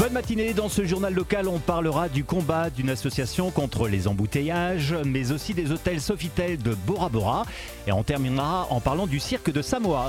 Bonne matinée, dans ce journal local, on parlera du combat d'une association contre les embouteillages, mais aussi des hôtels Sofitel de Bora Bora. Et on terminera en parlant du cirque de Samoa.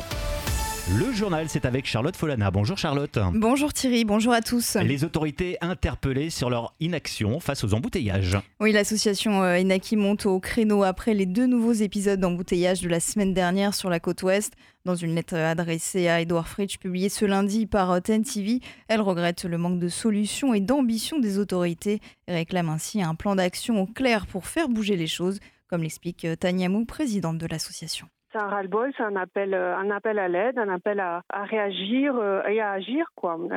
Le journal, c'est avec Charlotte Folana. Bonjour Charlotte. Bonjour Thierry, bonjour à tous. Les autorités interpellées sur leur inaction face aux embouteillages. Oui, l'association Enaki monte au créneau après les 2 nouveaux épisodes d'embouteillage de la semaine dernière sur la côte ouest. Dans une lettre adressée à Edouard Fritsch, publiée ce lundi par TEN TV, elle regrette le manque de solutions et d'ambition des autorités et réclame ainsi un plan d'action au clair pour faire bouger les choses, comme l'explique Tania Mou, présidente de l'association. C'est un ras-le-bol, c'est un appel à l'aide, un appel à réagir et à agir,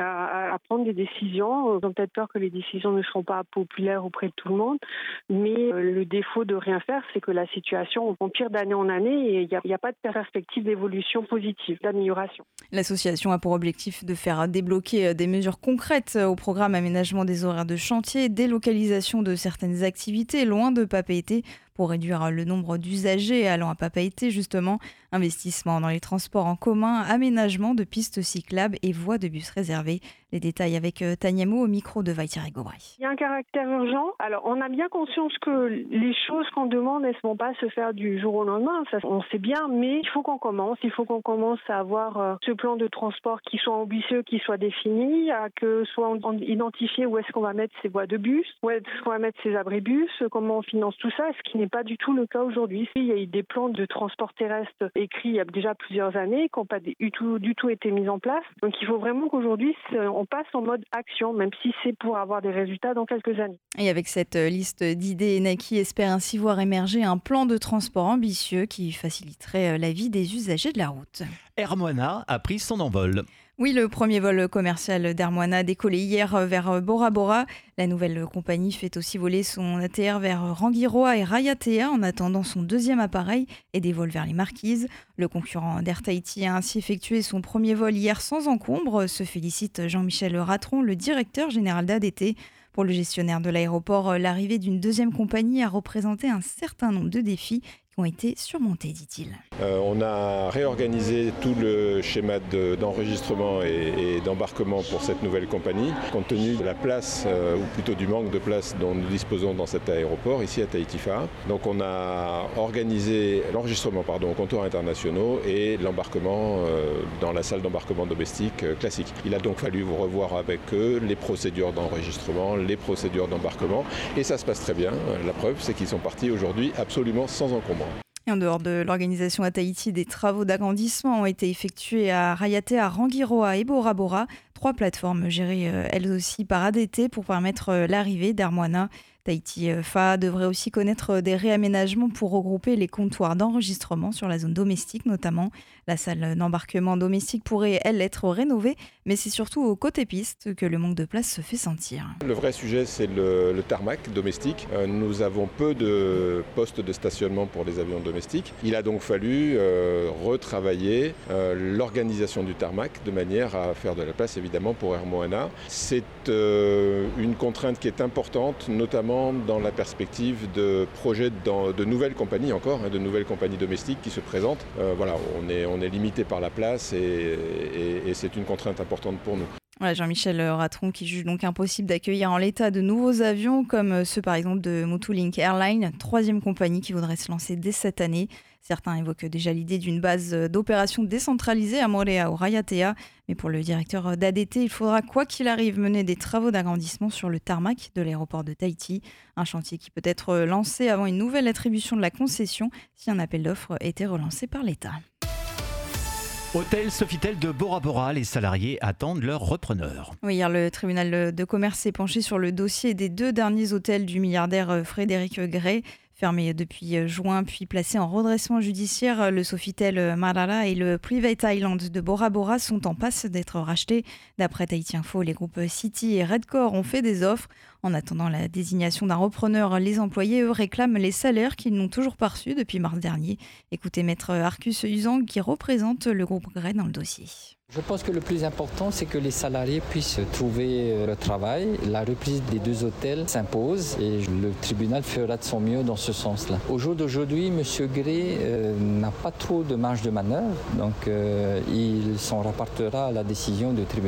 à prendre des décisions. Ils ont peut-être peur que les décisions ne seront pas populaires auprès de tout le monde, mais le défaut de rien faire, c'est que la situation empire d'année en année et il n'y a pas de perspective d'évolution positive, d'amélioration. L'association a pour objectif de faire débloquer des mesures concrètes au programme aménagement des horaires de chantier, délocalisation de certaines activités loin de Papeete, pour réduire le nombre d'usagers allant à Papeete justement, investissement dans les transports en commun, aménagement de pistes cyclables et voies de bus réservées. Les détails avec Tania Mou au micro de Vaïtiari Gobray. Il y a un caractère urgent. Alors on a bien conscience que les choses qu'on demande, elles ne vont pas se faire du jour au lendemain, ça on sait bien, mais il faut qu'on commence à avoir ce plan de transport qui soit ambitieux, qui soit défini, que soit identifié où est-ce qu'on va mettre ces voies de bus, où est-ce qu'on va mettre ces abribus, comment on finance tout ça, ce qui n'est pas du tout le cas aujourd'hui. Il y a eu des plans de transport terrestre écrits il y a déjà plusieurs années qui n'ont pas du tout été mis en place. Donc il faut vraiment qu'aujourd'hui on passe en mode action, même si c'est pour avoir des résultats dans quelques années. Et avec cette liste d'idées, Enaki espère ainsi voir émerger un plan de transport ambitieux qui faciliterait la vie des usagers de la route. Air Moana a pris son envol. Oui, le premier vol commercial d'Air Moana a décollé hier vers Bora Bora. La nouvelle compagnie fait aussi voler son ATR vers Rangiroa et Raiatea en attendant son deuxième appareil et des vols vers les Marquises. Le concurrent d'Air Tahiti a ainsi effectué son premier vol hier sans encombre, se félicite Jean-Michel Ratron, le directeur général d'ADT. Pour le gestionnaire de l'aéroport, l'arrivée d'une deuxième compagnie a représenté un certain nombre de défis qui ont été surmontés, dit-il. On a réorganisé tout le schéma d'enregistrement et d'embarquement pour cette nouvelle compagnie, compte tenu de la place, ou plutôt du manque de place dont nous disposons dans cet aéroport, ici à Tahiti-Fa. Donc on a organisé l'enregistrement aux comptoirs internationaux et l'embarquement dans la salle d'embarquement domestique classique. Il a donc fallu revoir avec eux les procédures d'enregistrement, les procédures d'embarquement, et ça se passe très bien. La preuve, c'est qu'ils sont partis aujourd'hui absolument sans encombre. Et en dehors de l'organisation à Tahiti, des travaux d'agrandissement ont été effectués à Raiatea, Rangiroa et Bora Bora. 3 plateformes gérées elles aussi par ADT pour permettre l'arrivée d'Air Moana. Tahiti-Fa devrait aussi connaître des réaménagements pour regrouper les comptoirs d'enregistrement sur la zone domestique notamment. La salle d'embarquement domestique pourrait, elle, être rénovée, mais c'est surtout au côté piste que le manque de place se fait sentir. Le vrai sujet, c'est le tarmac domestique. Nous avons peu de postes de stationnement pour les avions domestiques. Il a donc fallu retravailler l'organisation du tarmac de manière à faire de la place évidemment pour Air Moana. C'est une contrainte qui est importante, notamment dans la perspective de projets de nouvelles compagnies de nouvelles compagnies domestiques qui se présentent. On est limité par la place et c'est une contrainte importante pour nous. Voilà, Jean-Michel Ratron qui juge donc impossible d'accueillir en l'état de nouveaux avions comme ceux par exemple de Mutulink Airlines, 3e compagnie qui voudrait se lancer dès cette année. Certains évoquent déjà l'idée d'une base d'opération décentralisée à Moorea ou Raiatea, mais pour le directeur d'ADT, il faudra quoi qu'il arrive mener des travaux d'agrandissement sur le tarmac de l'aéroport de Tahiti, un chantier qui peut être lancé avant une nouvelle attribution de la concession si un appel d'offres était relancé par l'État. Hôtel Sofitel de Bora Bora, les salariés attendent leur repreneur. Oui, hier, le tribunal de commerce s'est penché sur le dossier des 2 derniers hôtels du milliardaire Frédéric Gray. Fermé depuis juin, puis placé en redressement judiciaire, le Sofitel Marara et le Private Island de Bora Bora sont en passe d'être rachetés. D'après Tahiti Info, les groupes City et Redcore ont fait des offres. En attendant la désignation d'un repreneur, les employés, eux, réclament les salaires qu'ils n'ont toujours pas reçus depuis mars dernier. Écoutez Maître Arcus Uzang qui représente le groupe Gray dans le dossier. Je pense que le plus important, c'est que les salariés puissent trouver le travail. La reprise des 2 hôtels s'impose et le tribunal fera de son mieux dans ce sens-là. Au jour d'aujourd'hui, M. Gray n'a pas trop de marge de manœuvre, donc il s'en rapportera à la décision du tribunal.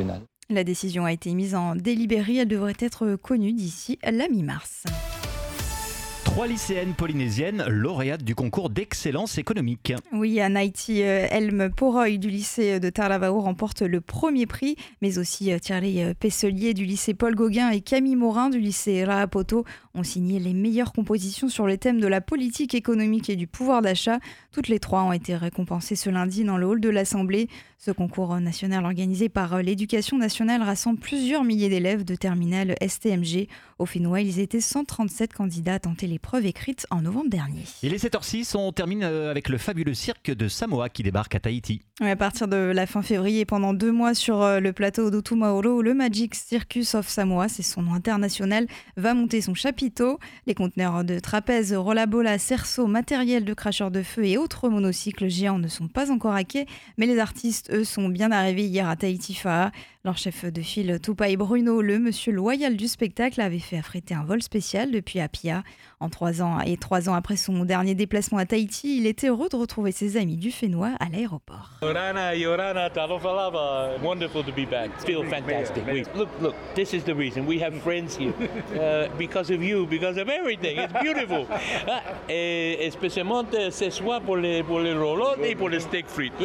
La décision a été mise en délibéré. Elle devrait être connue d'ici la mi-mars. 3 lycéennes polynésiennes lauréates du concours d'excellence économique. Oui, Anaïti Elm Poroy du lycée de Taravao remporte le premier prix, mais aussi Thierry Pesselier du lycée Paul Gauguin et Camille Morin du lycée Raapoto ont signé les meilleures compositions sur les thèmes de la politique économique et du pouvoir d'achat. Toutes les 3 ont été récompensées ce lundi dans le hall de l'Assemblée. Ce concours national organisé par l'Éducation nationale rassemble plusieurs milliers d'élèves de terminale STMG. Au Fénois, ils étaient 137 candidats à tenter l'épreuve écrite en novembre dernier. Il est 7h06, on termine avec le fabuleux cirque de Samoa qui débarque à Tahiti. À partir de la fin février, pendant 2 mois sur le plateau d'Otumaoro, le Magic Circus of Samoa, c'est son nom international, va monter son chapiteau. Les conteneurs de trapèzes, rollabola, cerceaux, matériel de cracheurs de feu et autres monocycles géants ne sont pas encore hackés, mais les artistes, eux, sont bien arrivés hier à Tahiti Fa'a. Leur chef de file, Tupai Bruno, le monsieur loyal du spectacle, avait fait affréter un vol spécial depuis Apia. En 3 ans et 3 ans après son dernier déplacement à Tahiti, il était heureux de retrouver ses amis du Fénois à l'aéroport. Yorana, Tarofalava. Wonderful to be back. Feel fantastic. Look, this is the reason. We have friends here. Because of you, because of everything. It's beautiful. Et spécialement ce soir pour les roulottes et pour les steak frites.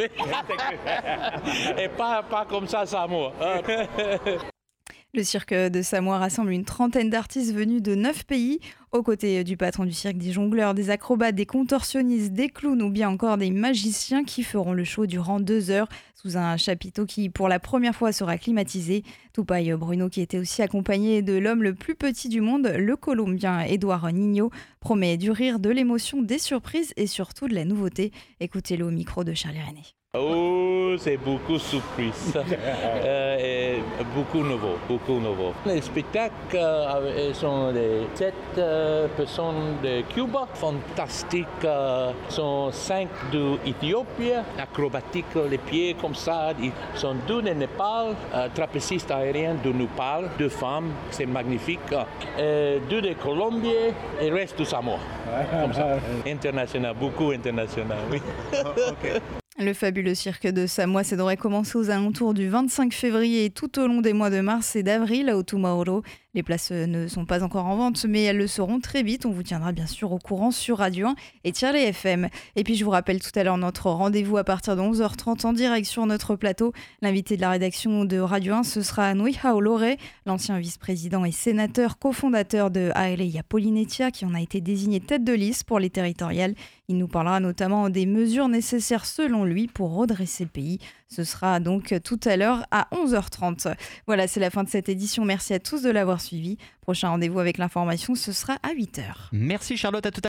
Et pas comme ça, Samoa. Le cirque de Samoa rassemble une trentaine d'artistes venus de 9 pays. Aux côtés du patron du cirque, des jongleurs, des acrobates, des contorsionnistes, des clowns ou bien encore des magiciens qui feront le show durant 2 heures sous un chapiteau qui, pour la première fois, sera climatisé. Tupai Bruno, qui était aussi accompagné de l'homme le plus petit du monde, le Colombien Edouard Nino, promet du rire, de l'émotion, des surprises et surtout de la nouveauté. Écoutez-le au micro de Charlie René. Oh, c'est beaucoup de surprises. Beaucoup nouveau. Les spectacles sont des 7 personnes de Cuba. Fantastiques. Sont 5 d'Éthiopie. Acrobatiques, les pieds comme ça. Ils sont 2 de Népal. Trapécistes aériens de Népal. 2 femmes, c'est magnifique. 2 de Colombie et le reste du Samoa. Comme ça. International, beaucoup international, oui. Okay. Le fabuleux cirque de Samoa, ça devrait commencer aux alentours du 25 février et tout au long des mois de mars et d'avril à Otumaoro. Les places ne sont pas encore en vente, mais elles le seront très vite. On vous tiendra bien sûr au courant sur Radio 1 et Thierry FM. Et puis je vous rappelle tout à l'heure notre rendez-vous à partir de 11h30 en direct sur notre plateau. L'invité de la rédaction de Radio 1, ce sera Nui Haolore, l'ancien vice-président et sénateur cofondateur de Aeleia Polynetia, qui en a été désigné tête de liste pour les territoriales. Il nous parlera notamment des mesures nécessaires selon lui pour redresser le pays. Ce sera donc tout à l'heure à 11h30. Voilà, c'est la fin de cette édition. Merci à tous de l'avoir suivi. Prochain rendez-vous avec l'information, ce sera à 8h. Merci Charlotte, à tout à l'heure.